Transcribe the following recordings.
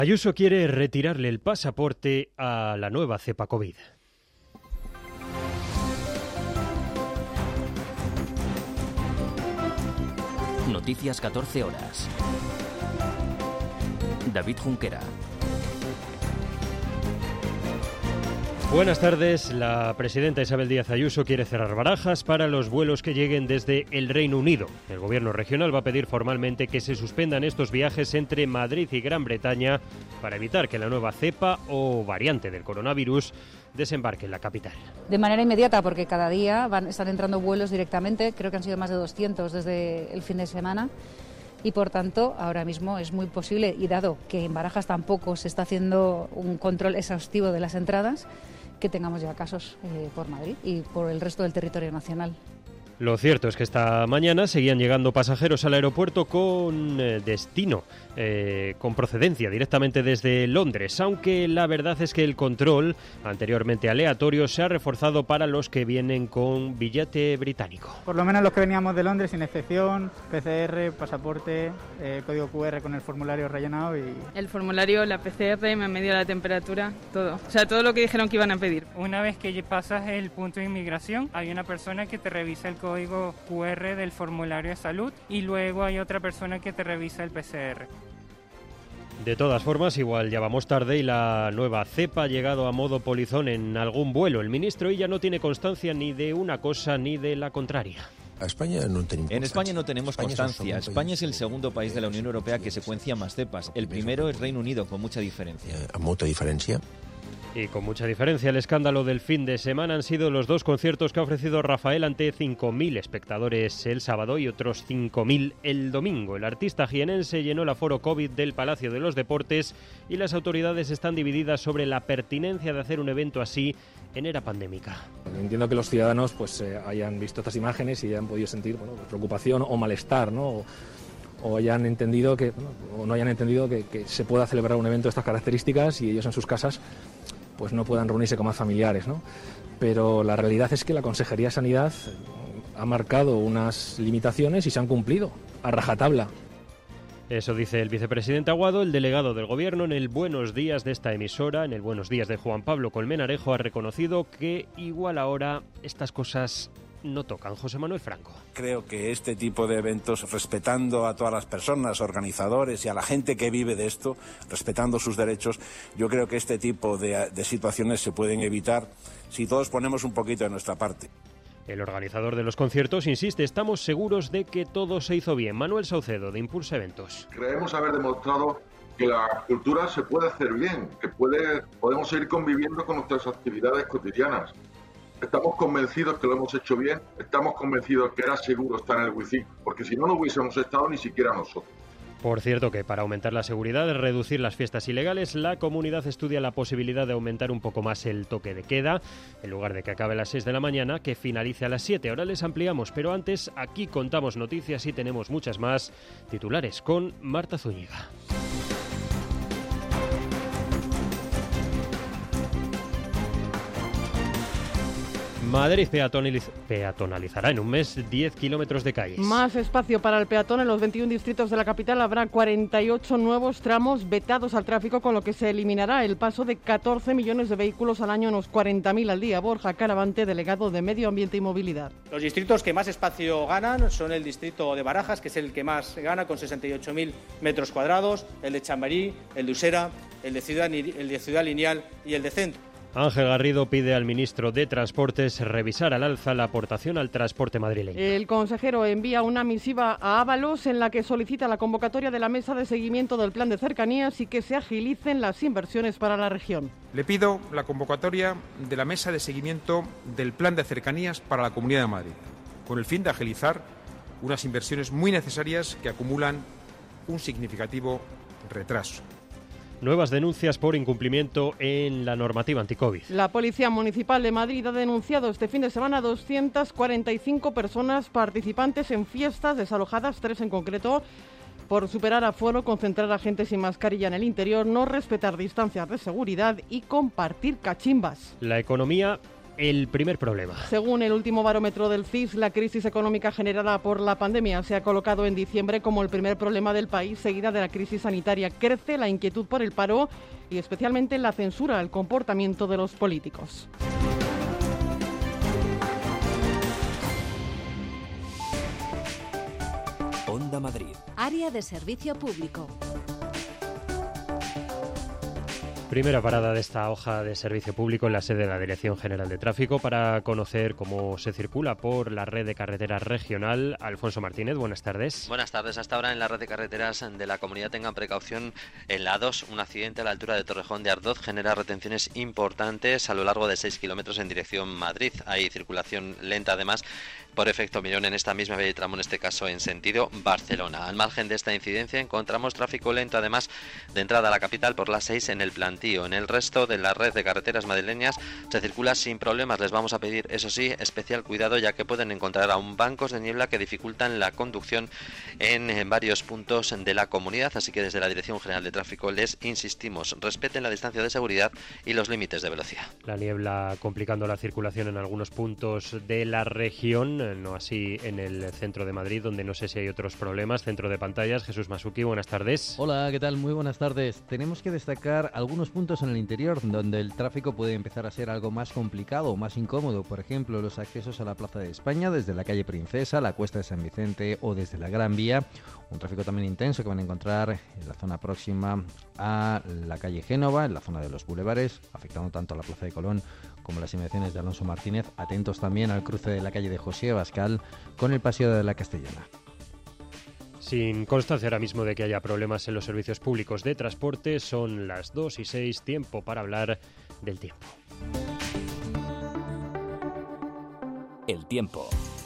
Ayuso quiere retirarle el pasaporte a la nueva cepa COVID. Noticias 14 horas. David Junquera. Buenas tardes. La presidenta Isabel Díaz Ayuso quiere cerrar barajas para los vuelos que lleguen desde el Reino Unido. El gobierno regional va a pedir formalmente que se suspendan estos viajes entre Madrid y Gran Bretaña para evitar que la nueva cepa o variante del coronavirus desembarque en la capital. De manera inmediata, porque cada día están entrando vuelos directamente, creo que han sido más de 200 desde el fin de semana. Y por tanto, ahora mismo es muy posible, y dado que en Barajas tampoco se está haciendo un control exhaustivo de las entradas, que tengamos ya casos por Madrid y por el resto del territorio nacional. Lo cierto es que esta mañana seguían llegando pasajeros al aeropuerto con destino, con procedencia directamente desde Londres, aunque la verdad es que el control, anteriormente aleatorio, se ha reforzado para los que vienen con billete británico. Por lo menos los que veníamos de Londres, sin excepción, PCR, pasaporte, código QR con el formulario rellenado y... El formulario, la PCR, me han medido la temperatura, todo. O sea, todo lo que dijeron que iban a pedir. Una vez que pasas el punto de inmigración, hay una persona que te revisa el código QR del formulario de salud y luego hay otra persona que te revisa el PCR. De todas formas, igual ya vamos tarde y la nueva cepa ha llegado a modo polizón en algún vuelo. El ministro Illa no tiene constancia ni de una cosa ni de la contraria. En España no tenemos constancia. España es el segundo país de la Unión Europea que secuencia más cepas. El primero es Reino Unido, con mucha diferencia. ¿Mucha diferencia? Y con mucha diferencia, el escándalo del fin de semana han sido los dos conciertos que ha ofrecido Rafael ante 5.000 espectadores el sábado y otros 5.000 el domingo. El artista jienense llenó el aforo COVID del Palacio de los Deportes y las autoridades están divididas sobre la pertinencia de hacer un evento así en era pandémica. Entiendo que los ciudadanos hayan visto estas imágenes y hayan podido sentir preocupación o malestar, ¿no? O hayan entendido o no hayan entendido que se pueda celebrar un evento de estas características y ellos en sus casas pues no puedan reunirse con más familiares, ¿no? Pero la realidad es que la Consejería de Sanidad ha marcado unas limitaciones y se han cumplido a rajatabla. Eso dice el vicepresidente Aguado. El delegado del Gobierno en el Buenos Días de esta emisora, en el Buenos Días de Juan Pablo Colmenarejo, ha reconocido que igual ahora estas cosas no tocan. José Manuel Franco. Creo que este tipo de eventos, respetando a todas las personas, organizadores y a la gente que vive de esto, respetando sus derechos, yo creo que este tipo de situaciones se pueden evitar si todos ponemos un poquito de nuestra parte. El organizador de los conciertos insiste, estamos seguros de que todo se hizo bien. Manuel Saucedo, de Impulsa Eventos. Creemos haber demostrado que la cultura se puede hacer bien, que podemos seguir conviviendo con nuestras actividades cotidianas. Estamos convencidos que lo hemos hecho bien, estamos convencidos que era seguro estar en el Wizzing, porque si no, no hubiésemos estado ni siquiera nosotros. Por cierto que para aumentar la seguridad y reducir las fiestas ilegales, la comunidad estudia la posibilidad de aumentar un poco más el toque de queda, en lugar de que acabe a las 6 de la mañana, que finalice a las 7. Ahora les ampliamos, pero antes aquí contamos noticias y tenemos muchas más. Titulares con Marta Zúñiga. Madrid peatonalizará en un mes 10 kilómetros de calles. Más espacio para el peatón. En los 21 distritos de la capital habrá 48 nuevos tramos vetados al tráfico, con lo que se eliminará el paso de 14 millones de vehículos al año, unos 40.000 al día. Borja Caravante, delegado de Medio Ambiente y Movilidad. Los distritos que más espacio ganan son el distrito de Barajas, que es el que más gana, con 68.000 metros cuadrados, el de Chamberí, el de Usera, el de Ciudad Lineal y el de Centro. Ángel Garrido pide al ministro de Transportes revisar al alza la aportación al transporte madrileño. El consejero envía una misiva a Ábalos en la que solicita la convocatoria de la mesa de seguimiento del plan de cercanías y que se agilicen las inversiones para la región. Le pido la convocatoria de la mesa de seguimiento del plan de cercanías para la Comunidad de Madrid, con el fin de agilizar unas inversiones muy necesarias que acumulan un significativo retraso. Nuevas denuncias por incumplimiento en la normativa anticovid. La Policía Municipal de Madrid ha denunciado este fin de semana 245 personas participantes en fiestas desalojadas, 3 en concreto, por superar aforo, concentrar a gente sin mascarilla en el interior, no respetar distancias de seguridad y compartir cachimbas. La economía el primer problema. Según el último barómetro del CIS, la crisis económica generada por la pandemia se ha colocado en diciembre como el primer problema del país, seguida de la crisis sanitaria. Crece la inquietud por el paro y especialmente la censura al comportamiento de los políticos. Onda Madrid. Área de servicio público. Primera parada de esta hoja de servicio público en la sede de la Dirección General de Tráfico para conocer cómo se circula por la red de carreteras regional. Alfonso Martínez, buenas tardes. Buenas tardes. Hasta ahora en la red de carreteras de la comunidad tengan precaución en la A2. Un accidente a la altura de Torrejón de Ardoz genera retenciones importantes a lo largo de 6 kilómetros en dirección Madrid. Hay circulación lenta además por efecto Mirón en esta misma vía y tramo, en este caso en sentido Barcelona. Al margen de esta incidencia encontramos tráfico lento además de entrada a la capital por la 6 en el Plantío. En el resto de la red de carreteras madrileñas se circula sin problemas. Les vamos a pedir, eso sí, especial cuidado, ya que pueden encontrar aún bancos de niebla que dificultan la conducción en varios puntos de la comunidad. Así que desde la Dirección General de Tráfico les insistimos, respeten la distancia de seguridad y los límites de velocidad. La niebla complicando la circulación en algunos puntos de la región, no así en el centro de Madrid, donde no sé si hay otros problemas. Centro de pantallas, Jesús Masuki, buenas tardes. Hola, ¿qué tal? Muy buenas tardes. Tenemos que destacar algunos puntos en el interior donde el tráfico puede empezar a ser algo más complicado, más incómodo. Por ejemplo, los accesos a la Plaza de España desde la calle Princesa, la Cuesta de San Vicente o desde la Gran Vía. Un tráfico también intenso que van a encontrar en la zona próxima a la calle Génova, en la zona de los bulevares, afectando tanto a la Plaza de Colón como las inmediaciones de Alonso Martínez. Atentos también al cruce de la calle de José Abascal con el Paseo de la Castellana. Sin constancia ahora mismo de que haya problemas en los servicios públicos de transporte, son las 2:06, tiempo para hablar del tiempo. El tiempo.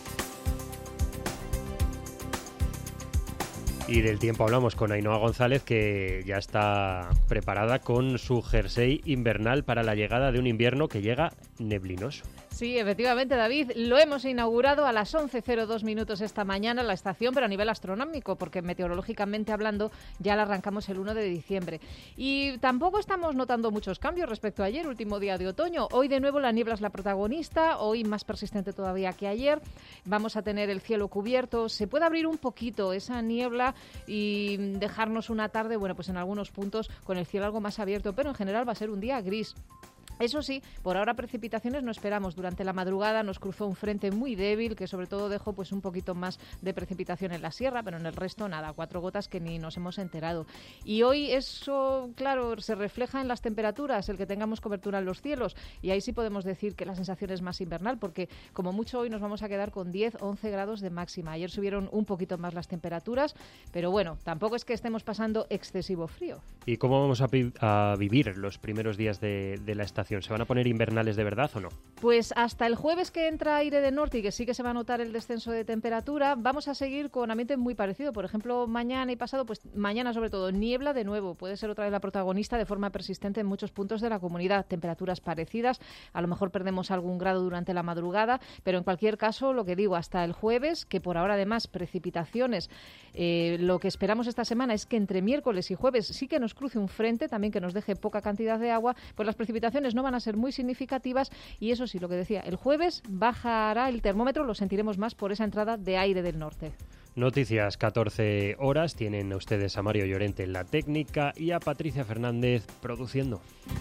Y del tiempo hablamos con Ainhoa González, que ya está preparada con su jersey invernal para la llegada de un invierno que llega neblinoso. Sí, efectivamente, David, lo hemos inaugurado a las 11:02 minutos esta mañana la estación, pero a nivel astronómico, porque meteorológicamente hablando ya la arrancamos el 1 de diciembre. Y tampoco estamos notando muchos cambios respecto a ayer, último día de otoño. Hoy de nuevo la niebla es la protagonista, hoy más persistente todavía que ayer. Vamos a tener el cielo cubierto, se puede abrir un poquito esa niebla y dejarnos una tarde, bueno, pues en algunos puntos con el cielo algo más abierto, pero en general va a ser un día gris. Eso sí, por ahora precipitaciones no esperamos. Durante la madrugada nos cruzó un frente muy débil que sobre todo dejó pues un poquito más de precipitación en la sierra, pero en el resto nada, 4 gotas que ni nos hemos enterado. Y hoy eso, claro, se refleja en las temperaturas, el que tengamos cobertura en los cielos, y ahí sí podemos decir que la sensación es más invernal, porque como mucho hoy nos vamos a quedar con 10 o 11 grados de máxima. Ayer subieron un poquito más las temperaturas, pero bueno, tampoco es que estemos pasando excesivo frío. ¿Y cómo vamos a vivir los primeros días de la estación? ¿Se van a poner invernales de verdad o no? Pues hasta el jueves, que entra aire de norte y que sí que se va a notar el descenso de temperatura, vamos a seguir con ambiente muy parecido. Por ejemplo, mañana y pasado, pues mañana sobre todo niebla de nuevo, puede ser otra vez la protagonista de forma persistente en muchos puntos de la comunidad. Temperaturas parecidas, a lo mejor perdemos algún grado durante la madrugada, pero en cualquier caso, lo que digo, hasta el jueves, que por ahora además precipitaciones, lo que esperamos esta semana es que entre miércoles y jueves sí que nos cruce un frente, también que nos deje poca cantidad de agua, pues las precipitaciones no van a ser muy significativas y eso sí, lo que decía, el jueves bajará el termómetro, lo sentiremos más por esa entrada de aire del norte. Noticias 14 horas, tienen a ustedes a Mario Llorente en la técnica y a Patricia Fernández produciendo.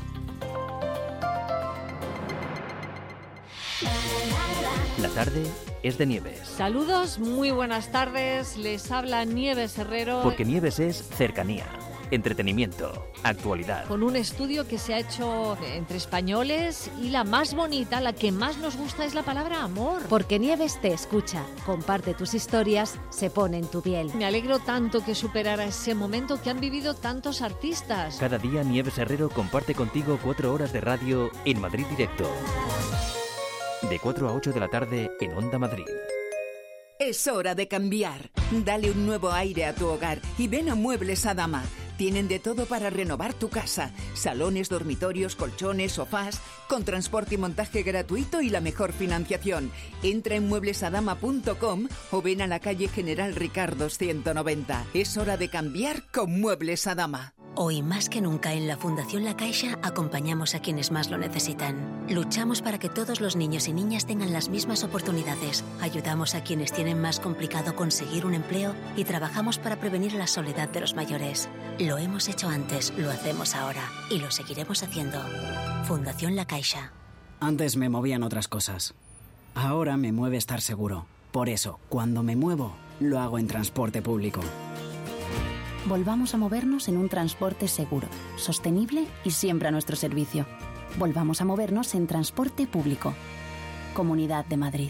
La tarde es de Nieves. Saludos, muy buenas tardes, les habla Nieves Herrero. Porque Nieves es cercanía, entretenimiento, actualidad. Con un estudio que se ha hecho entre españoles y la más bonita, la que más nos gusta es la palabra amor. Porque Nieves te escucha, comparte tus historias, se pone en tu piel. Me alegro tanto que superara ese momento que han vivido tantos artistas. Cada día Nieves Herrero comparte contigo 4 horas de radio en Madrid Directo. De 4 a 8 de la tarde en Onda Madrid. Es hora de cambiar. Dale un nuevo aire a tu hogar y ven a Muebles Adama. Tienen de todo para renovar tu casa. Salones, dormitorios, colchones, sofás, con transporte y montaje gratuito y la mejor financiación. Entra en mueblesadama.com o ven a la calle General Ricardo 190. Es hora de cambiar con Muebles Adama. Hoy más que nunca en la Fundación La Caixa acompañamos a quienes más lo necesitan. Luchamos para que todos los niños y niñas tengan las mismas oportunidades. Ayudamos a quienes tienen más complicado conseguir un empleo y trabajamos para prevenir la soledad de los mayores. Lo hemos hecho antes, lo hacemos ahora y lo seguiremos haciendo. Fundación La Caixa. Antes me movían otras cosas. Ahora me mueve estar seguro. Por eso, cuando me muevo, lo hago en transporte público. Volvamos a movernos en un transporte seguro, sostenible y siempre a nuestro servicio. Volvamos a movernos en transporte público. Comunidad de Madrid.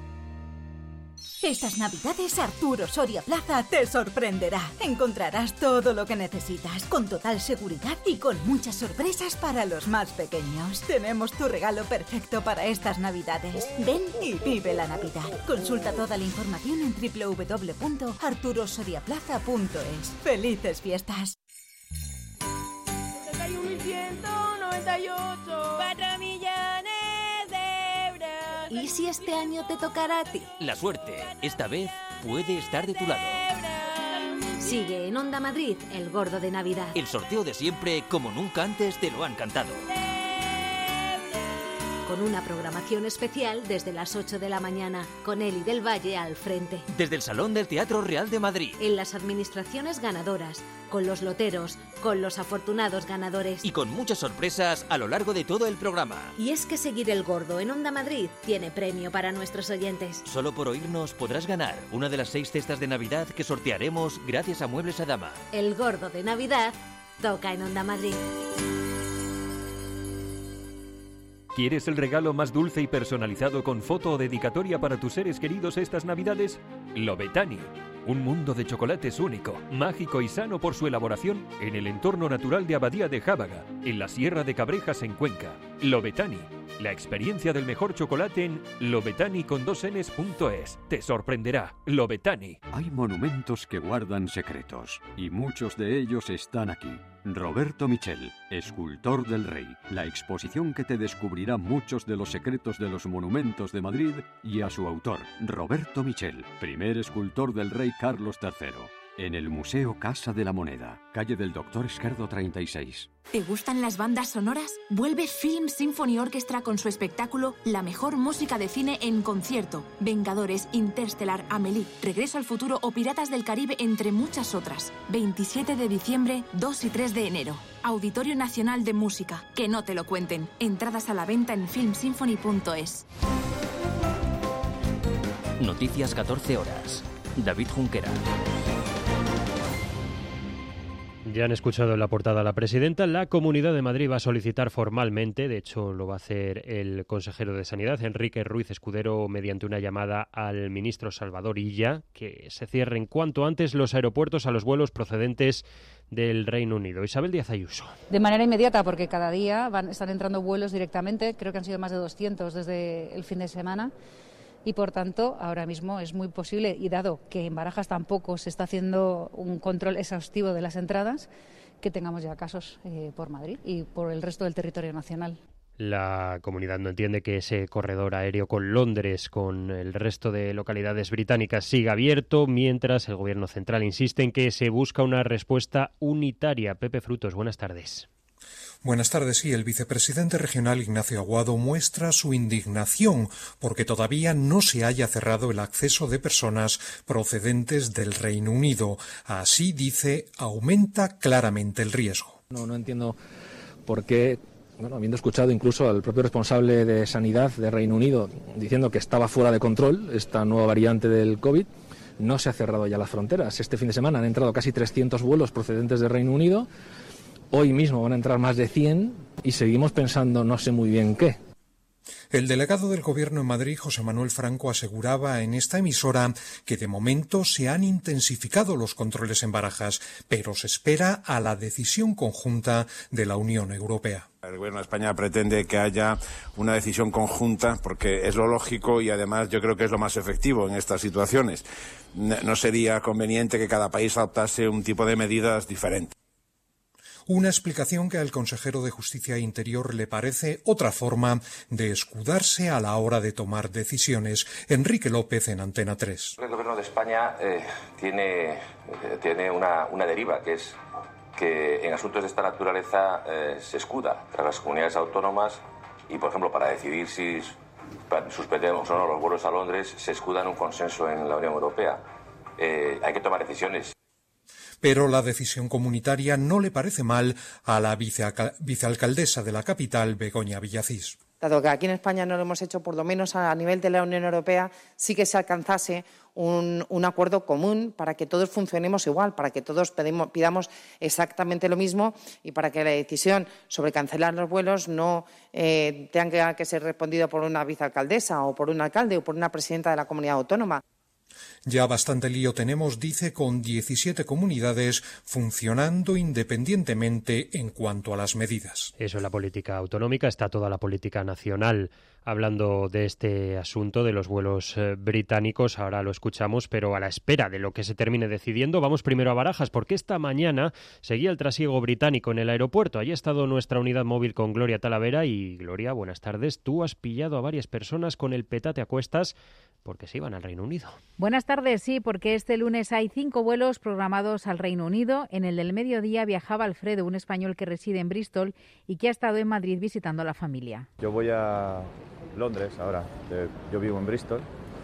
Estas Navidades Arturo Soria Plaza te sorprenderá. Encontrarás todo lo que necesitas, con total seguridad y con muchas sorpresas para los más pequeños. Tenemos tu regalo perfecto para estas Navidades. Ven y vive la Navidad. Consulta toda la información en www.arturosoriaplaza.es. ¡Felices fiestas! 71.198 4 millones de euros. ¿Y si este año te tocará a ti? La suerte, esta vez, puede estar de tu lado. Sigue en Onda Madrid, el gordo de Navidad. El sorteo de siempre, como nunca antes te lo han cantado. Con una programación especial desde las 8 de la mañana, con Eli del Valle al frente. Desde el Salón del Teatro Real de Madrid. En las administraciones ganadoras, con los loteros, con los afortunados ganadores. Y con muchas sorpresas a lo largo de todo el programa. Y es que seguir el gordo en Onda Madrid tiene premio para nuestros oyentes. Solo por oírnos podrás ganar una de las 6 cestas de Navidad que sortearemos gracias a Muebles Adama. El gordo de Navidad toca en Onda Madrid. ¿Quieres el regalo más dulce y personalizado con foto o dedicatoria para tus seres queridos estas Navidades? Lobetani. Un mundo de chocolates único, mágico y sano por su elaboración en el entorno natural de Abadía de Jábaga, en la Sierra de Cabrejas en Cuenca. Lobetani. La experiencia del mejor chocolate en lobetani.es. Te sorprenderá. Lobetani. Hay monumentos que guardan secretos y muchos de ellos están aquí. Roberto Michel, escultor del Rey. La exposición que te descubrirá muchos de los secretos de los monumentos de Madrid y a su autor, Roberto Michel, primer escultor del Rey Carlos III. En el Museo Casa de la Moneda, calle del Doctor Esquerdo 36. ¿Te gustan las bandas sonoras? Vuelve Film Symphony Orchestra con su espectáculo La mejor música de cine en concierto. Vengadores, Interstellar, Amélie, Regreso al futuro o Piratas del Caribe, entre muchas otras. 27 de diciembre, 2 y 3 de enero. Auditorio Nacional de Música. Que no te lo cuenten. Entradas a la venta en filmsymphony.es. Noticias 14 horas. David Junquera. Ya han escuchado en la portada a la presidenta. La Comunidad de Madrid va a solicitar formalmente, de hecho lo va a hacer el consejero de Sanidad, Enrique Ruiz Escudero, mediante una llamada al ministro Salvador Illa, que se cierren cuanto antes los aeropuertos a los vuelos procedentes del Reino Unido. Isabel Díaz Ayuso. De manera inmediata, porque cada día están entrando vuelos directamente, creo que han sido más de 200 desde el fin de semana. Y, por tanto, ahora mismo es muy posible, y dado que en Barajas tampoco se está haciendo un control exhaustivo de las entradas, que tengamos ya casos por Madrid y por el resto del territorio nacional. La comunidad no entiende que ese corredor aéreo con Londres, con el resto de localidades británicas, siga abierto, mientras el Gobierno central insiste en que se busca una respuesta unitaria. Pepe Frutos, buenas tardes. Buenas tardes. Sí, el vicepresidente regional Ignacio Aguado muestra su indignación porque todavía no se haya cerrado el acceso de personas procedentes del Reino Unido. Así dice, aumenta claramente el riesgo. No entiendo por qué, habiendo escuchado incluso al propio responsable de Sanidad de Reino Unido diciendo que estaba fuera de control esta nueva variante del COVID, no se ha cerrado ya las fronteras. Este fin de semana han entrado casi 300 vuelos procedentes del Reino Unido. Hoy mismo van a entrar más de 100 y seguimos pensando no sé muy bien qué. El delegado del Gobierno en Madrid, José Manuel Franco, aseguraba en esta emisora que de momento se han intensificado los controles en Barajas, pero se espera a la decisión conjunta de la Unión Europea. El Gobierno de España pretende que haya una decisión conjunta porque es lo lógico y además yo creo que es lo más efectivo en estas situaciones. No sería conveniente que cada país adoptase un tipo de medidas diferentes. Una explicación que al consejero de Justicia e Interior le parece otra forma de escudarse a la hora de tomar decisiones. Enrique López en Antena 3. El Gobierno de España tiene una deriva, que es que en asuntos de esta naturaleza se escuda tras las comunidades autónomas y, por ejemplo, para decidir si suspendemos o no los vuelos a Londres, se escuda en un consenso en la Unión Europea. Hay que tomar decisiones. Pero la decisión comunitaria no le parece mal a la vicealcaldesa de la capital, Begoña Villacís. Dado que aquí en España no lo hemos hecho, por lo menos a nivel de la Unión Europea, sí que se alcanzase un acuerdo común para que todos funcionemos igual, para que todos pidamos exactamente lo mismo y para que la decisión sobre cancelar los vuelos no tenga que ser respondida por una vicealcaldesa o por un alcalde o por una presidenta de la comunidad autónoma. Ya bastante lío tenemos, dice, con 17 comunidades funcionando independientemente en cuanto a las medidas. Eso es la política autonómica, está toda la política nacional hablando de este asunto de los vuelos británicos. Ahora lo escuchamos, pero a la espera de lo que se termine decidiendo, vamos primero a Barajas, porque esta mañana seguía el trasiego británico en el aeropuerto. Allí ha estado nuestra unidad móvil con Gloria Talavera. Y Gloria, buenas tardes. Tú has pillado a varias personas con el petate a cuestas porque se iban al Reino Unido. Buenas tardes, sí, porque este lunes hay 5 vuelos programados al Reino Unido. En el del mediodía viajaba Alfredo, un español que reside en Bristol y que ha estado en Madrid visitando a la familia. Yo voy a Londres ahora, yo vivo en Bristol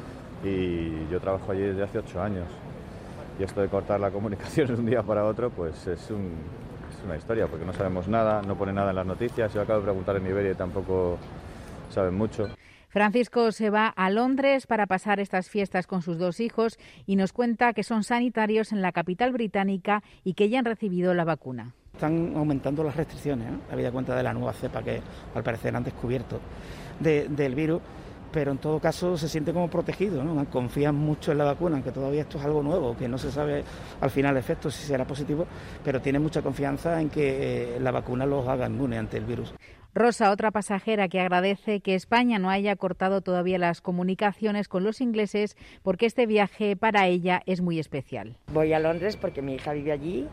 y yo trabajo allí desde hace 8 años. Y esto de cortar la comunicación de un día para otro, pues es una historia, porque no sabemos nada, no pone nada en las noticias. Yo acabo de preguntar en Iberia y tampoco saben mucho. Francisco se va a Londres para pasar estas fiestas con sus 2 hijos y nos cuenta que son sanitarios en la capital británica y que ya han recibido la vacuna. Están aumentando las restricciones, habida cuenta de la nueva cepa que al parecer han descubierto del virus, pero en todo caso se siente como protegido, ¿no? Confían mucho en la vacuna, aunque todavía esto es algo nuevo, que no se sabe al final el efecto si será positivo, pero tienen mucha confianza en que la vacuna los haga inmune ante el virus. Rosa, otra pasajera que agradece que España no haya cortado todavía las comunicaciones con los ingleses porque este viaje para ella es muy especial. Voy a Londres porque mi hija vive allí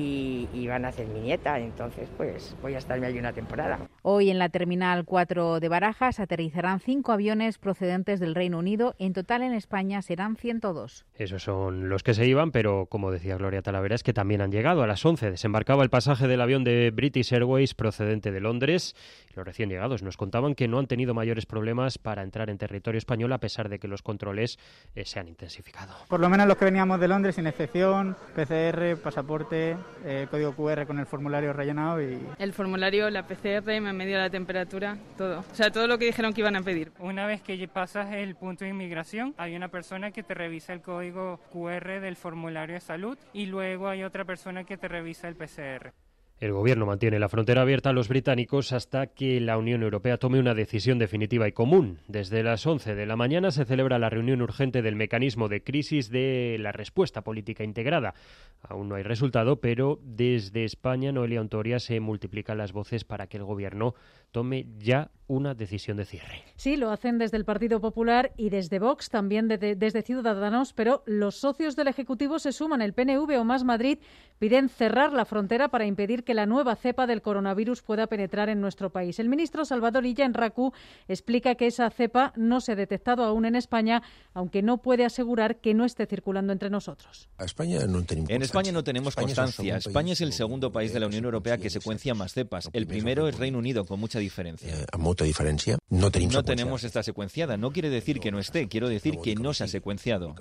y van a hacer mi nieta, entonces pues voy a estarme allí una temporada. Hoy en la Terminal 4 de Barajas aterrizarán 5 aviones procedentes del Reino Unido. En total en España serán 102. Esos son los que se iban, pero como decía Gloria Talavera, es que también han llegado. A las 11 desembarcaba el pasaje del avión de British Airways procedente de Londres. Los recién llegados nos contaban que no han tenido mayores problemas para entrar en territorio español a pesar de que los controles se han intensificado. Por lo menos los que veníamos de Londres, sin excepción, PCR, pasaporte, código QR con el formulario rellenado y... El formulario, la PCR, me han medido la temperatura, todo. O sea, todo lo que dijeron que iban a pedir. Una vez que pasas el punto de inmigración, hay una persona que te revisa el código QR del formulario de salud y luego hay otra persona que te revisa el PCR. El Gobierno mantiene la frontera abierta a los británicos hasta que la Unión Europea tome una decisión definitiva y común. Desde las 11 de la mañana se celebra la reunión urgente del mecanismo de crisis de la respuesta política integrada. Aún no hay resultado, pero desde España, Noelia Ontoria, se multiplican las voces para que el Gobierno tome ya una decisión de cierre. Sí, lo hacen desde el Partido Popular y desde Vox, también desde Ciudadanos, pero los socios del Ejecutivo se suman. El PNV o Más Madrid piden cerrar la frontera para impedir que la nueva cepa del coronavirus pueda penetrar en nuestro país. El ministro Salvador Illa en RACU explica que esa cepa no se ha detectado aún en España, aunque no puede asegurar que no esté circulando entre nosotros. En España no tenemos constancia. España es el segundo país de la Unión Europea que secuencia más cepas. El primero es Reino Unido, con mucha diferencia. No tenemos esta secuenciada. No quiere decir que no esté, quiero decir que no se ha secuenciado.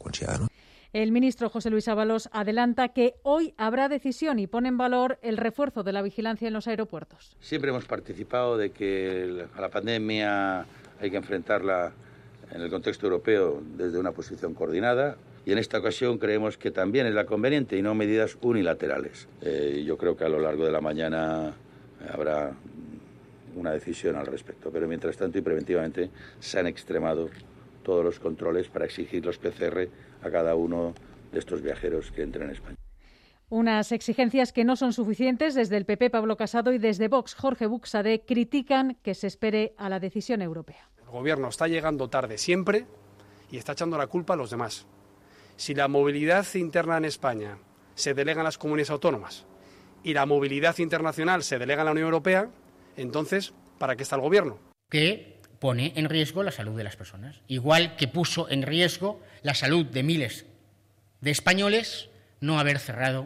El ministro José Luis Ábalos adelanta que hoy habrá decisión y pone en valor el refuerzo de la vigilancia en los aeropuertos. Siempre hemos participado de que a la pandemia hay que enfrentarla en el contexto europeo desde una posición coordinada y en esta ocasión creemos que también es la conveniente y no medidas unilaterales. Yo creo que a lo largo de la mañana habrá una decisión al respecto, pero mientras tanto y preventivamente se han extremado todos los controles para exigir los PCR a cada uno de estos viajeros que entren en España. Unas exigencias que no son suficientes. Desde el PP, Pablo Casado, y desde Vox, Jorge Buxade, critican que se espere a la decisión europea. El Gobierno está llegando tarde siempre y está echando la culpa a los demás. Si la movilidad interna en España se delega en las comunidades autónomas y la movilidad internacional se delega en la Unión Europea, entonces, ¿para qué está el Gobierno? Que pone en riesgo la salud de las personas. Igual que puso en riesgo la salud de miles de españoles no haber cerrado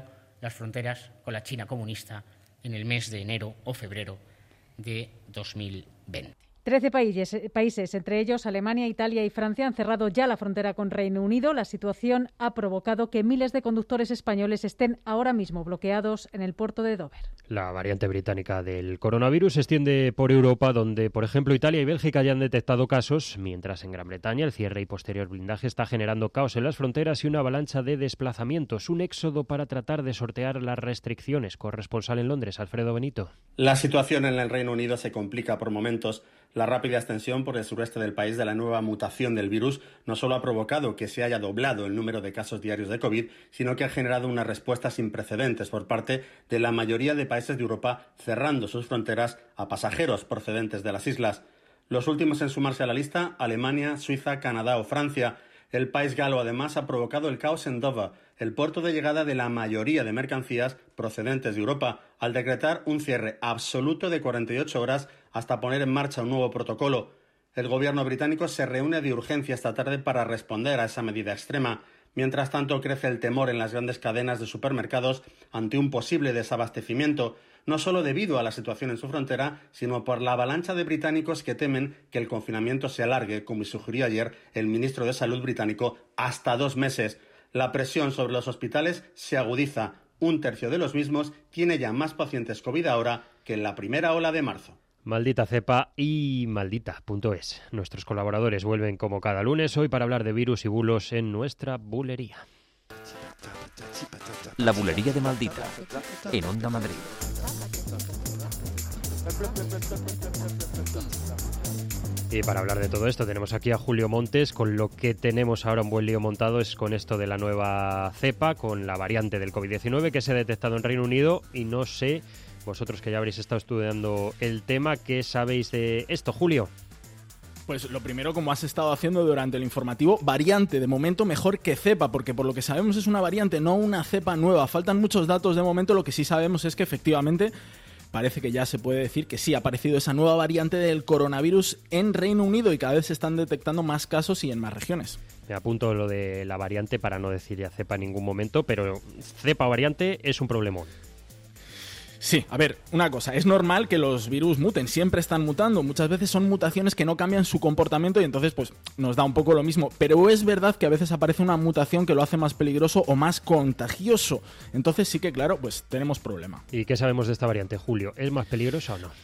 las fronteras con la China comunista en el mes de enero o febrero de 2020. 13 países, entre ellos Alemania, Italia y Francia, han cerrado ya la frontera con Reino Unido. La situación ha provocado que miles de conductores españoles estén ahora mismo bloqueados en el puerto de Dover. La variante británica del coronavirus se extiende por Europa, donde, por ejemplo, Italia y Bélgica ya han detectado casos, mientras en Gran Bretaña el cierre y posterior blindaje está generando caos en las fronteras y una avalancha de desplazamientos, un éxodo para tratar de sortear las restricciones. Corresponsal en Londres, Alfredo Benito. La situación en el Reino Unido se complica por momentos. La rápida extensión por el sureste del país de la nueva mutación del virus no solo ha provocado que se haya doblado el número de casos diarios de COVID, sino que ha generado una respuesta sin precedentes por parte de la mayoría de países de Europa, cerrando sus fronteras a pasajeros procedentes de las islas. Los últimos en sumarse a la lista, Alemania, Suiza, Canadá o Francia. El país galo, además, ha provocado el caos en Dover, el puerto de llegada de la mayoría de mercancías procedentes de Europa, al decretar un cierre absoluto de 48 horas hasta poner en marcha un nuevo protocolo. El gobierno británico se reúne de urgencia esta tarde para responder a esa medida extrema. Mientras tanto, crece el temor en las grandes cadenas de supermercados ante un posible desabastecimiento, no solo debido a la situación en su frontera, sino por la avalancha de británicos que temen que el confinamiento se alargue, como sugirió ayer el ministro de Salud británico, hasta 2 meses. La presión sobre los hospitales se agudiza. 1/3 de los mismos tiene ya más pacientes COVID ahora que en la primera ola de marzo. Maldita cepa y maldita.es. Nuestros colaboradores vuelven como cada lunes hoy para hablar de virus y bulos en nuestra bulería. La bulería de Maldita, en Onda Madrid. Y para hablar de todo esto tenemos aquí a Julio Montes. Con lo que tenemos ahora un buen lío montado es con esto de la nueva cepa, con la variante del COVID-19 que se ha detectado en Reino Unido, y no sé, vosotros que ya habréis estado estudiando el tema, ¿qué sabéis de esto, Julio? Pues lo primero, como has estado haciendo durante el informativo, variante, de momento mejor que cepa, porque por lo que sabemos es una variante, no una cepa nueva. Faltan muchos datos de momento, lo que sí sabemos es que efectivamente parece que ya se puede decir que sí, ha aparecido esa nueva variante del coronavirus en Reino Unido y cada vez se están detectando más casos y en más regiones. Me apunto lo de la variante para no decir ya cepa en ningún momento, pero cepa o variante es un problemón. Sí, a ver, una cosa, es normal que los virus muten, siempre están mutando, muchas veces son mutaciones que no cambian su comportamiento y entonces pues nos da un poco lo mismo, pero es verdad que a veces aparece una mutación que lo hace más peligroso o más contagioso, entonces sí que claro, pues tenemos problema. ¿Y qué sabemos de esta variante, Julio? ¿Es más peligrosa o no?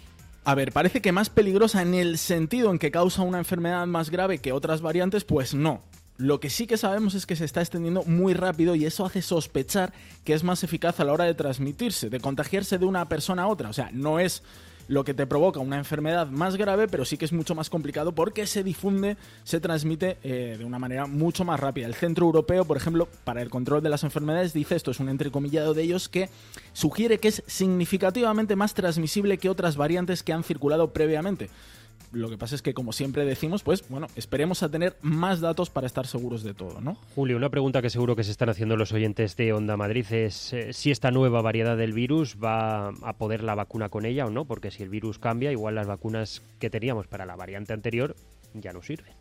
A ver, parece que más peligrosa en el sentido en que causa una enfermedad más grave que otras variantes, pues no. Lo que sí que sabemos es que se está extendiendo muy rápido y eso hace sospechar que es más eficaz a la hora de transmitirse, de contagiarse de una persona a otra. O sea, no es lo que te provoca una enfermedad más grave, pero sí que es mucho más complicado porque se difunde, se transmite de una manera mucho más rápida. El Centro Europeo, por ejemplo, para el control de las enfermedades, dice, esto es un entrecomillado de ellos, que sugiere que es significativamente más transmisible que otras variantes que han circulado previamente. Lo que pasa es que, como siempre decimos, pues bueno, esperemos a tener más datos para estar seguros de todo, ¿no? Julio, una pregunta que seguro que se están haciendo los oyentes de Onda Madrid es si esta nueva variedad del virus va a poder la vacuna con ella o no, porque si el virus cambia, igual las vacunas que teníamos para la variante anterior ya no sirven.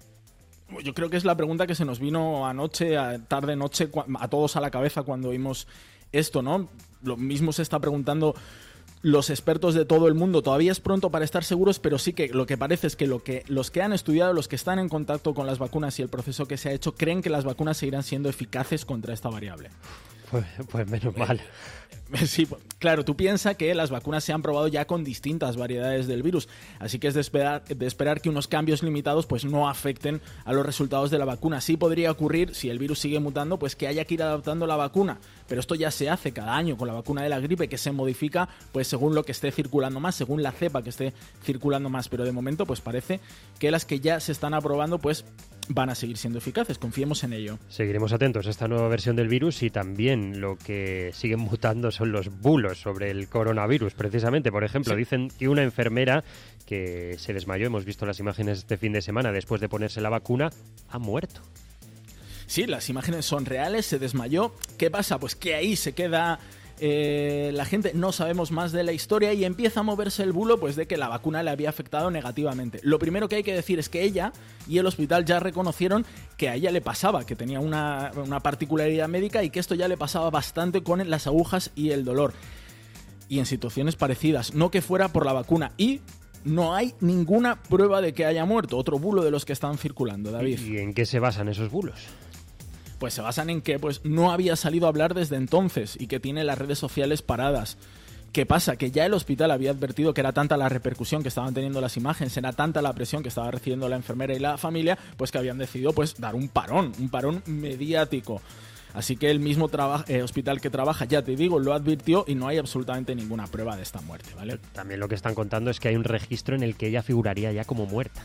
Yo creo que es la pregunta que se nos vino anoche, tarde-noche, a todos a la cabeza cuando oímos esto, ¿no? Lo mismo se está preguntando los expertos de todo el mundo. Todavía es pronto para estar seguros, pero sí que lo que parece es que los que han estudiado, los que están en contacto con las vacunas y el proceso que se ha hecho, creen que las vacunas seguirán siendo eficaces contra esta variable. Pues menos mal. Sí, claro, tú piensas que las vacunas se han probado ya con distintas variedades del virus, así que es de esperar que unos cambios limitados pues no afecten a los resultados de la vacuna. Sí podría ocurrir, si el virus sigue mutando, pues que haya que ir adaptando la vacuna, pero esto ya se hace cada año con la vacuna de la gripe, que se modifica pues según lo que esté circulando más, según la cepa que esté circulando más, pero de momento pues parece que las que ya se están aprobando pues van a seguir siendo eficaces, confiemos en ello. Seguiremos atentos a esta nueva versión del virus y también lo que siguen mutando son los bulos sobre el coronavirus, precisamente. Por ejemplo, dicen que una enfermera que se desmayó, hemos visto las imágenes este fin de semana después de ponerse la vacuna, ha muerto. Sí, las imágenes son reales, se desmayó. ¿Qué pasa? Pues que ahí se queda la gente no sabemos más de la historia y empieza a moverse el bulo pues de que la vacuna le había afectado negativamente. Lo primero que hay que decir es que ella y el hospital ya reconocieron que a ella le pasaba, que tenía una particularidad médica y que esto ya le pasaba bastante con las agujas y el dolor. Y en situaciones parecidas, no que fuera por la vacuna. Y no hay ninguna prueba de que haya muerto. Otro bulo de los que están circulando, David. ¿Y en qué se basan esos bulos? Pues se basan en que pues, no había salido a hablar desde entonces y que tiene las redes sociales paradas. ¿Qué pasa? Que ya el hospital había advertido que era tanta la repercusión que estaban teniendo las imágenes, era tanta la presión que estaba recibiendo la enfermera y la familia, pues que habían decidido pues, dar un parón mediático. Así que el mismo hospital que trabaja, ya te digo, lo advirtió y no hay absolutamente ninguna prueba de esta muerte, ¿vale? También lo que están contando es que hay un registro en el que ella figuraría ya como muerta.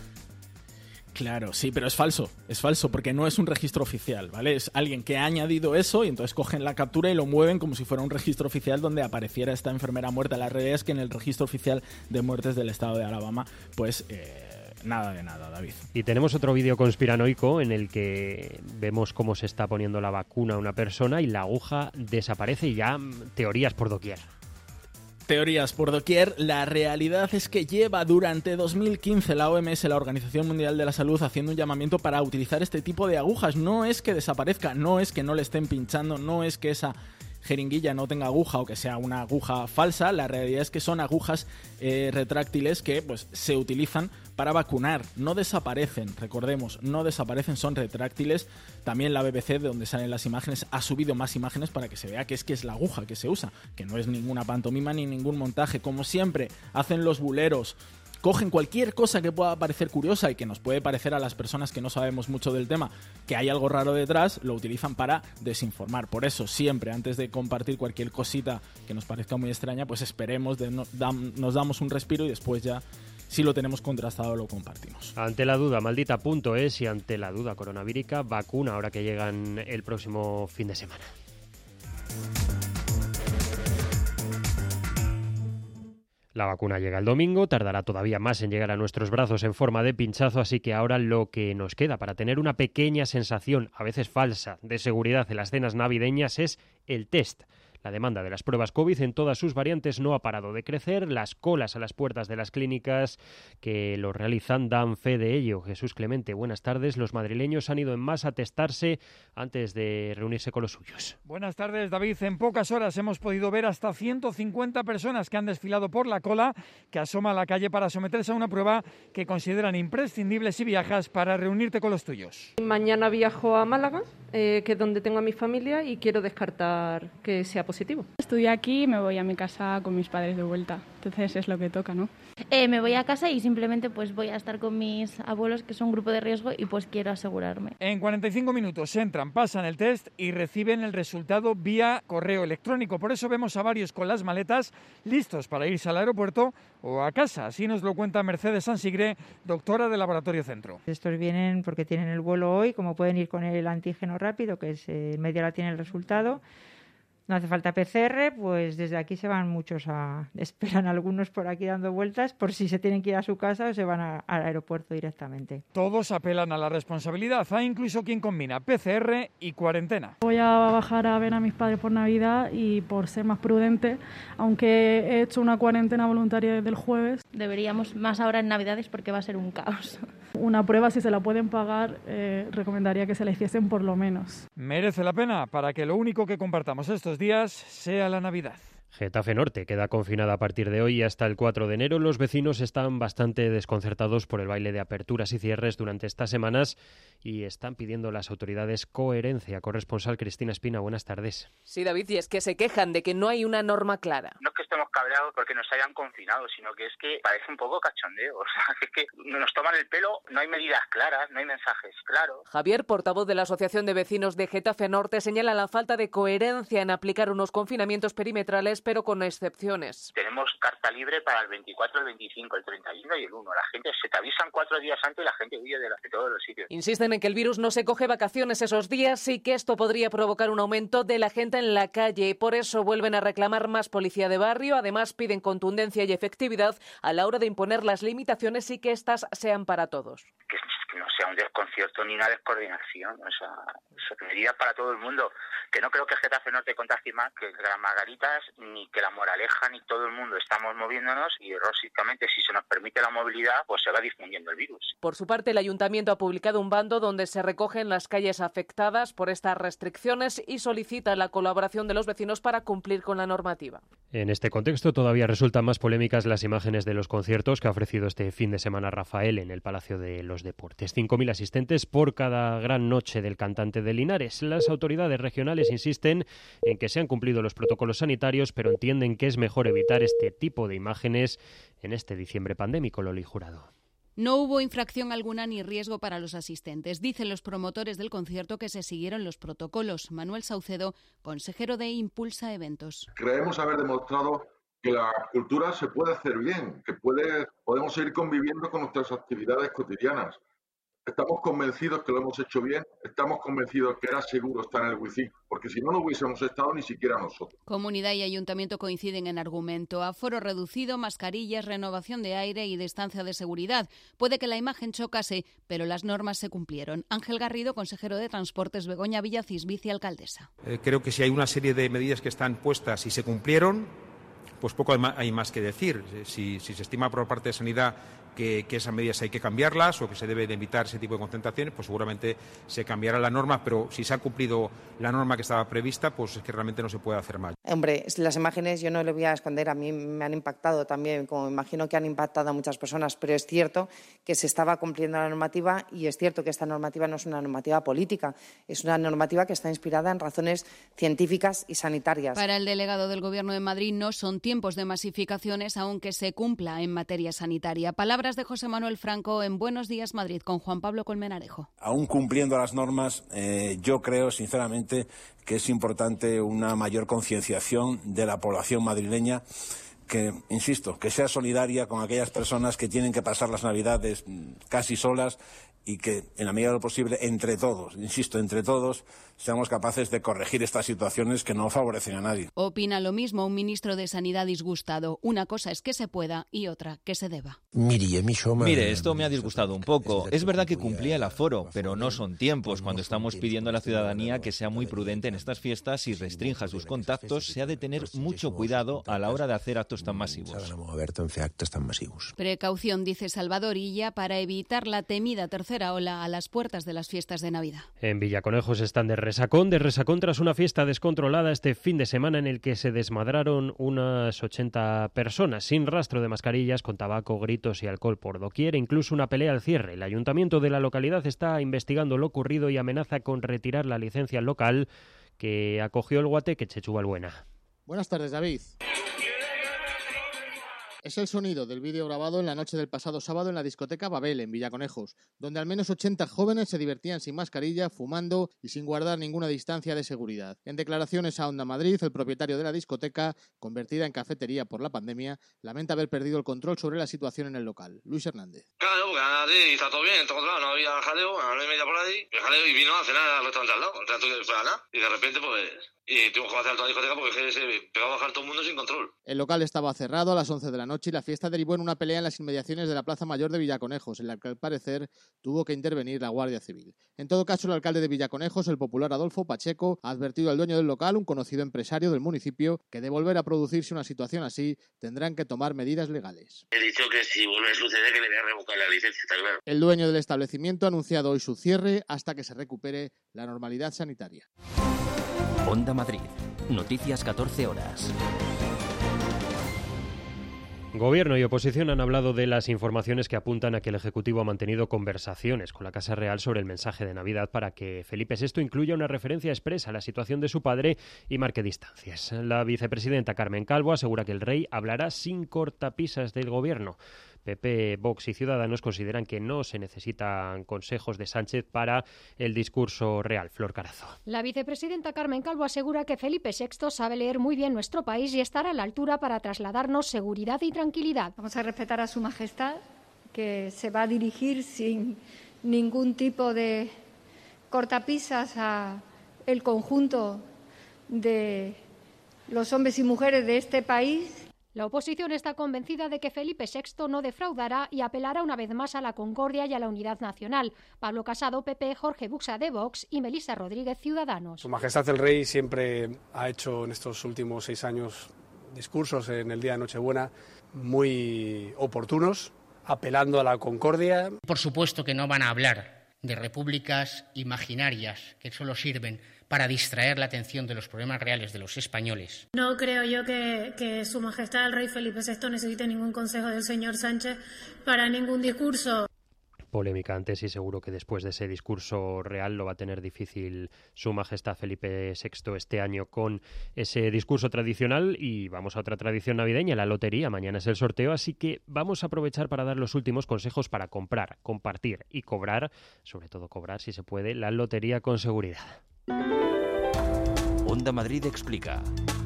Claro, sí, pero es falso porque no es un registro oficial, ¿vale? Es alguien que ha añadido eso y entonces cogen la captura y lo mueven como si fuera un registro oficial donde apareciera esta enfermera muerta. La realidad es que en el registro oficial de muertes del estado de Alabama, pues... nada de nada, David. Y tenemos otro vídeo conspiranoico en el que vemos cómo se está poniendo la vacuna a una persona y la aguja desaparece y ya teorías por doquier. Teorías por doquier. La realidad es que lleva durante 2015 la OMS, la Organización Mundial de la Salud, haciendo un llamamiento para utilizar este tipo de agujas. No es que desaparezca, no es que no le estén pinchando, no es que esa jeringuilla no tenga aguja o que sea una aguja falsa. La realidad es que son agujas retráctiles que pues se utilizan para vacunar. No desaparecen, recordemos, no desaparecen, son retráctiles. También la BBC, de donde salen las imágenes, ha subido más imágenes para que se vea que es la aguja que se usa, que no es ninguna pantomima ni ningún montaje. Como siempre hacen los buleros, cogen cualquier cosa que pueda parecer curiosa y que nos puede parecer a las personas que no sabemos mucho del tema que hay algo raro detrás, lo utilizan para desinformar. Por eso siempre, antes de compartir cualquier cosita que nos parezca muy extraña, pues esperemos, nos damos un respiro y después ya, si lo tenemos contrastado, lo compartimos. Ante la duda, maldita.es, y ante la duda coronavírica, vacuna ahora que llegan el próximo fin de semana. La vacuna llega el domingo, tardará todavía más en llegar a nuestros brazos en forma de pinchazo, así que ahora lo que nos queda para tener una pequeña sensación, a veces falsa, de seguridad en las cenas navideñas es el test. La demanda de las pruebas COVID en todas sus variantes no ha parado de crecer. Las colas a las puertas de las clínicas que lo realizan dan fe de ello. Jesús Clemente, buenas tardes. Los madrileños han ido en masa a testarse antes de reunirse con los suyos. Buenas tardes, David. En pocas horas hemos podido ver hasta 150 personas que han desfilado por la cola que asoma a la calle para someterse a una prueba que consideran imprescindible si viajas para reunirte con los tuyos. Mañana viajo a Málaga, que es donde tengo a mi familia, y quiero descartar que sea positivo. Estudio aquí y me voy a mi casa con mis padres de vuelta, entonces es lo que toca, ¿no? Me voy a casa y simplemente pues voy a estar con mis abuelos, que son un grupo de riesgo, y pues quiero asegurarme. En 45 minutos entran, pasan el test y reciben el resultado vía correo electrónico. Por eso vemos a varios con las maletas listos para irse al aeropuerto o a casa. Así nos lo cuenta Mercedes Sansigre, doctora del Laboratorio Centro. Estos vienen porque tienen el vuelo hoy, como pueden ir con el antígeno rápido, que es en media hora tiene el resultado. No hace falta PCR, pues desde aquí se van muchos esperan algunos por aquí dando vueltas por si se tienen que ir a su casa o se van al aeropuerto directamente. Todos apelan a la responsabilidad, hay incluso quien combina PCR y cuarentena. Voy a bajar a ver a mis padres por Navidad y por ser más prudente, aunque he hecho una cuarentena voluntaria desde el jueves. Deberíamos más ahora en Navidades porque va a ser un caos. Una prueba, si se la pueden pagar, recomendaría que se la hiciesen por lo menos. Merece la pena para que lo único que compartamos estos días sea la Navidad. Getafe Norte queda confinada a partir de hoy hasta el 4 de enero. Los vecinos están bastante desconcertados por el baile de aperturas y cierres durante estas semanas y están pidiendo a las autoridades coherencia. Corresponsal Cristina Espina, buenas tardes. Sí, David, y es que se quejan de que no hay una norma clara. No es que estemos cabreados porque nos hayan confinado, sino que es que parece un poco cachondeo. O sea, es que nos toman el pelo, no hay medidas claras, no hay mensajes claros. Javier, portavoz de la Asociación de Vecinos de Getafe Norte, señala la falta de coherencia en aplicar unos confinamientos perimetrales, pero con excepciones. Tenemos carta libre para el 24, el 25, el 31 y el 1. La gente se te avisan 4 días antes y la gente huye de todos los sitios. Insisten en que el virus no se coge vacaciones esos días y que esto podría provocar un aumento de la gente en la calle. Por eso vuelven a reclamar más policía de barrio. Además, piden contundencia y efectividad a la hora de imponer las limitaciones y que éstas sean para todos. Que nos sea un desconcierto ni una descoordinación, o sea, medidas para todo el mundo, que no creo que Getafe Norte contagie más que las Margaritas, ni que La Moraleja, ni todo el mundo estamos moviéndonos y lógicamente si se nos permite la movilidad, pues se va difundiendo el virus. Por su parte, el Ayuntamiento ha publicado un bando donde se recogen las calles afectadas por estas restricciones y solicita la colaboración de los vecinos para cumplir con la normativa. En este contexto todavía resultan más polémicas las imágenes de los conciertos que ha ofrecido este fin de semana Rafael en el Palacio de los Deportes. 5.000 asistentes por cada gran noche del cantante de Linares. Las autoridades regionales insisten en que se han cumplido los protocolos sanitarios, pero entienden que es mejor evitar este tipo de imágenes en este diciembre pandémico. Loli Jurado. No hubo infracción alguna ni riesgo para los asistentes. Dicen los promotores del concierto que se siguieron los protocolos. Manuel Saucedo, consejero de Impulsa Eventos. Creemos haber demostrado que la cultura se puede hacer bien, que podemos seguir conviviendo con nuestras actividades cotidianas. Estamos convencidos que lo hemos hecho bien, estamos convencidos que era seguro estar en el Wizzing, porque si no, no hubiésemos estado ni siquiera nosotros. Comunidad y ayuntamiento coinciden en argumento. Aforo reducido, mascarillas, renovación de aire y distancia de seguridad. Puede que la imagen chocase, pero las normas se cumplieron. Ángel Garrido, consejero de Transportes, Begoña Villacís, vicealcaldesa. Creo que si hay una serie de medidas que están puestas y se cumplieron, pues poco hay más que decir. Si se estima por parte de Sanidad que esas medidas hay que cambiarlas o que se debe de evitar ese tipo de concentraciones, pues seguramente se cambiará la norma, pero si se ha cumplido la norma que estaba prevista, pues es que realmente no se puede hacer más. Hombre, las imágenes yo no le voy a esconder, a mí me han impactado también, como imagino que han impactado a muchas personas, pero es cierto que se estaba cumpliendo la normativa y es cierto que esta normativa no es una normativa política, es una normativa que está inspirada en razones científicas y sanitarias. Para el delegado del Gobierno de Madrid no son tiempos de masificaciones, aunque se cumpla en materia sanitaria. Palabras de José Manuel Franco en Buenos Días Madrid con Juan Pablo Colmenarejo. Aún cumpliendo las normas, yo creo sinceramente que es importante una mayor concienciación de la población madrileña que, insisto, que sea solidaria con aquellas personas que tienen que pasar las Navidades casi solas y que, en la medida de lo posible, entre todos, insisto, entre todos, seamos capaces de corregir estas situaciones que no favorecen a nadie. Opina lo mismo un ministro de Sanidad disgustado. Una cosa es que se pueda y otra que se deba. Mire, esto me ha disgustado un poco. Es verdad que cumplía el aforo, pero no son tiempos. Cuando estamos pidiendo a la ciudadanía que sea muy prudente en estas fiestas y restrinja sus contactos, se ha de tener mucho cuidado a la hora de hacer actos tan masivos. Precaución, dice Salvador Illa, para evitar la temida tercera ola a las puertas de las fiestas de Navidad. En Villaconejos están de resacón tras una fiesta descontrolada este fin de semana en el que se desmadraron unas 80 personas, sin rastro de mascarillas, con tabaco, gritos y alcohol por doquier, e incluso una pelea al cierre. El ayuntamiento de la localidad está investigando lo ocurrido y amenaza con retirar la licencia local que acogió el Guateque Chechu Balbuena. Buenas tardes, David. Es el sonido del vídeo grabado en la noche del pasado sábado en la discoteca Babel, en Villaconejos, donde al menos 80 jóvenes se divertían sin mascarilla, fumando y sin guardar ninguna distancia de seguridad. En declaraciones a Onda Madrid, el propietario de la discoteca, convertida en cafetería por la pandemia, lamenta haber perdido el control sobre la situación en el local. Luis Hernández. Claro, porque está todo bien, está controlado, no había jaleo, a la 9:30 por ahí, el jaleo y vino a cenar al restaurante al lado, y de repente pues... Y tuvimos que vaciar toda la discoteca porque se pegó a bajar todo el mundo sin control. El local estaba cerrado a las 11 de la noche y la fiesta derivó en una pelea en las inmediaciones de la Plaza Mayor de Villaconejos, en la que al parecer tuvo que intervenir la Guardia Civil. En todo caso, el alcalde de Villaconejos, el popular Adolfo Pacheco, ha advertido al dueño del local, un conocido empresario del municipio, que de volver a producirse una situación así, tendrán que tomar medidas legales. He dicho que si vuelve a suceder que le voy a revocar la licencia, está claro. El dueño del establecimiento ha anunciado hoy su cierre hasta que se recupere la normalidad sanitaria. Onda Madrid. Noticias 14 horas. Gobierno y oposición han hablado de las informaciones que apuntan a que el Ejecutivo ha mantenido conversaciones con la Casa Real sobre el mensaje de Navidad para que Felipe VI incluya una referencia expresa a la situación de su padre y marque distancias. La vicepresidenta Carmen Calvo asegura que el rey hablará sin cortapisas del Gobierno. PP, Vox y Ciudadanos consideran que no se necesitan consejos de Sánchez para el discurso real. Flor Carazo. La vicepresidenta Carmen Calvo asegura que Felipe VI sabe leer muy bien nuestro país y estará a la altura para trasladarnos seguridad y tranquilidad. Vamos a respetar a Su Majestad, que se va a dirigir sin ningún tipo de cortapisas a el conjunto de los hombres y mujeres de este país. La oposición está convencida de que Felipe VI no defraudará y apelará una vez más a la concordia y a la unidad nacional. Pablo Casado, PP, Jorge Buxa de Vox y Melissa Rodríguez, Ciudadanos. Su Majestad el Rey siempre ha hecho en estos últimos 6 años discursos en el día de Nochebuena muy oportunos, apelando a la concordia. Por supuesto que no van a hablar de repúblicas imaginarias que solo sirven para distraer la atención de los problemas reales de los españoles. No creo yo que Su Majestad el Rey Felipe VI necesite ningún consejo del señor Sánchez para ningún discurso. Polémica antes y seguro que después de ese discurso real lo va a tener difícil Su Majestad Felipe VI este año con ese discurso tradicional. Y vamos a otra tradición navideña, la lotería. Mañana es el sorteo, así que vamos a aprovechar para dar los últimos consejos para comprar, compartir y cobrar, sobre todo cobrar si se puede, la lotería con seguridad. Onda Madrid explica.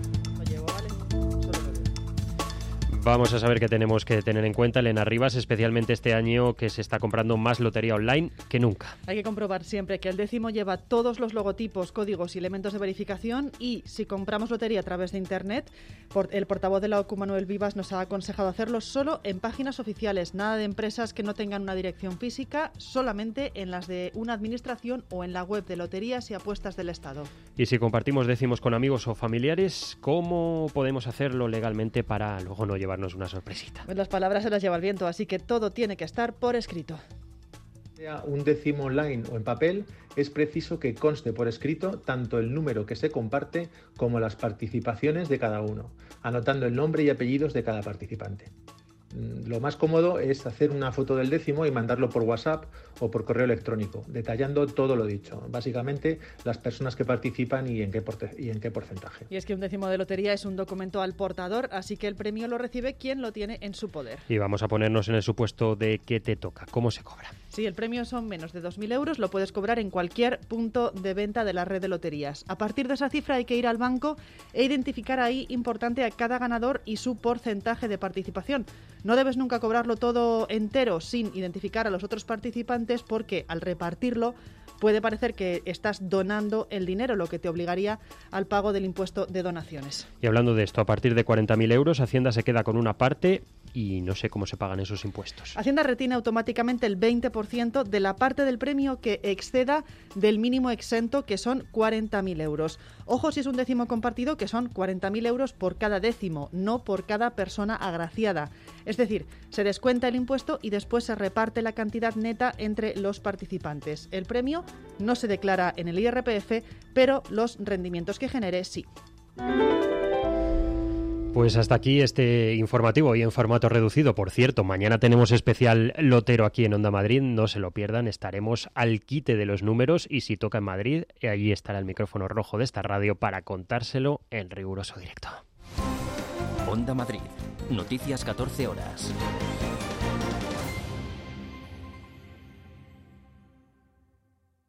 Vamos a saber qué tenemos que tener en cuenta, Elena Rivas, especialmente este año que se está comprando más lotería online que nunca. Hay que comprobar siempre que el décimo lleva todos los logotipos, códigos y elementos de verificación, y si compramos lotería a través de Internet, el portavoz de la OCU, Manuel Vivas, nos ha aconsejado hacerlo solo en páginas oficiales, nada de empresas que no tengan una dirección física, solamente en las de una administración o en la web de Loterías y Apuestas del Estado. Y si compartimos décimos con amigos o familiares, ¿cómo podemos hacerlo legalmente para luego no llevarnos una sorpresita? Pues las palabras se las lleva el viento, así que todo tiene que estar por escrito. Sea un décimo online o en papel, es preciso que conste por escrito tanto el número que se comparte como las participaciones de cada uno, anotando el nombre y apellidos de cada participante. Lo más cómodo es hacer una foto del décimo y mandarlo por WhatsApp o por correo electrónico, detallando todo lo dicho, básicamente las personas que participan y en qué porcentaje. Y es que un décimo de lotería es un documento al portador, así que el premio lo recibe quien lo tiene en su poder. Y vamos a ponernos en el supuesto de que te toca. ¿Cómo se cobra? Si el premio son menos de 2.000 euros, lo puedes cobrar en cualquier punto de venta de la red de loterías. A partir de esa cifra hay que ir al banco e identificar ahí, importante, a cada ganador y su porcentaje de participación. No debes nunca cobrarlo todo entero sin identificar a los otros participantes, porque al repartirlo puede parecer que estás donando el dinero, lo que te obligaría al pago del impuesto de donaciones. Y hablando de esto, a partir de 40.000 euros, Hacienda se queda con una parte y no sé cómo se pagan esos impuestos. Hacienda retiene automáticamente el 20% de la parte del premio que exceda del mínimo exento, que son 40.000 euros. Ojo si es un décimo compartido, que son 40.000 euros por cada décimo, no por cada persona agraciada. Es decir, se descuenta el impuesto y después se reparte la cantidad neta entre los participantes. El premio no se declara en el IRPF, pero los rendimientos que genere sí. Pues hasta aquí este informativo y en formato reducido. Por cierto, mañana tenemos especial lotero aquí en Onda Madrid, no se lo pierdan, estaremos al quite de los números y si toca en Madrid, allí estará el micrófono rojo de esta radio para contárselo en riguroso directo. Onda Madrid, noticias 14 horas.